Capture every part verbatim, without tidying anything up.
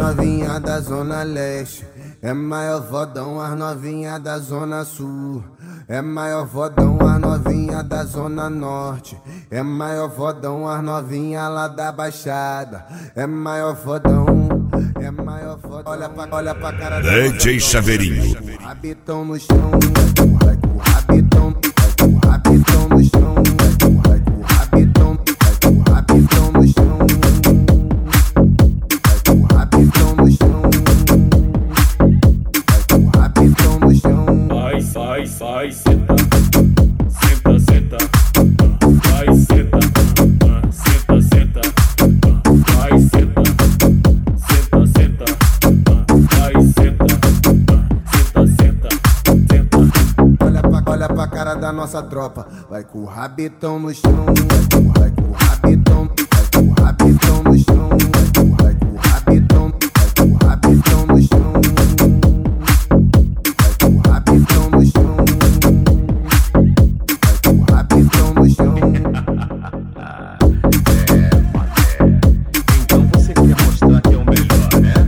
novinha da Zona Leste é maior fodão, as novinha da Zona Sul é maior fodão, as novinha da Zona Norte é maior fodão, as novinha lá da Baixada é maior fodão, é maior fodão. Olha pra, olha pra cara da D J Chaveirinho. Com o rabitão no chão, vai com o rabitão, vai com o rabitão no chão, vai com o rabitão, vai com o rabitão no chão, vai com o rabitão no chão, vai com o rabitão no chão. Vai, vai, vai, senta, senta, senta, vai, senta, senta, senta, vai, senta, senta, senta, vai, senta, senta, senta, senta. Olha pra, olha pra cara da nossa tropa, vai com o rabitão no chão, vai com, vai com o rabitão, vai com o rabitão no chão, vai com, vai com o rabitão, vai com o rabitão no chão, vai com o rabitão no chão, vai com o rabitão no chão. Então você quer mostrar que é o melhor, né?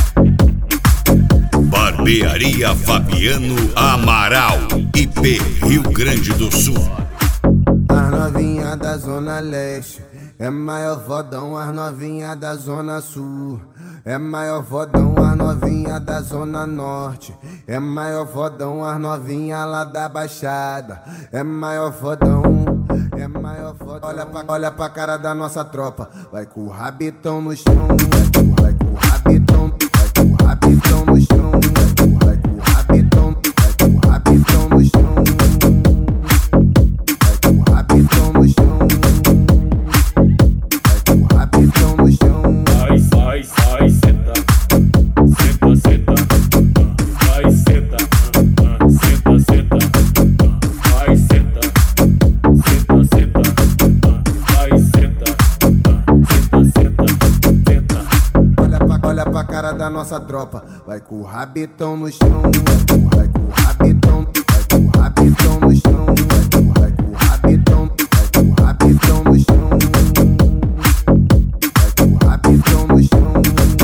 Barbearia Fabiano Amaral, I P, Rio Grande do Sul. As novinha da Zona Leste é maior fodão, as novinha da Zona Sul é maior fodão, as novinha da Zona Norte é maior fodão, as novinha lá da Baixada é maior fodão, é maior fodão. Olha pra, olha pra cara da nossa tropa, vai com o rabitão no chão, vai com, vai com o rabitão, vai com o rabitão no chão, vai com, vai com o rabitão, vai com o rabitão no chão, vai com o rabitão no chão, vai com o rabitão no chão. Vai, vai, vai, senta, senta, senta, vai, senta, senta, senta, vai, senta, senta, senta, vai, senta, senta, senta, senta. Olha pra, olha pra cara da nossa tropa, vai com o rabitão no chão, vai com, vai com o rabitão, vai com o rabitão no chão, vai com, vai com o rabitão, vai com o rabitão no chão, vai com o rabitão no chão,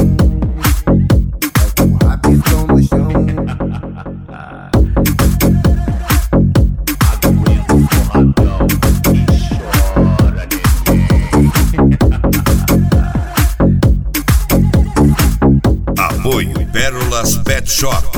vai com o rabitão no chão. Aguenta o porradão e chora, neném. Apoio Pérolas Pet Shop.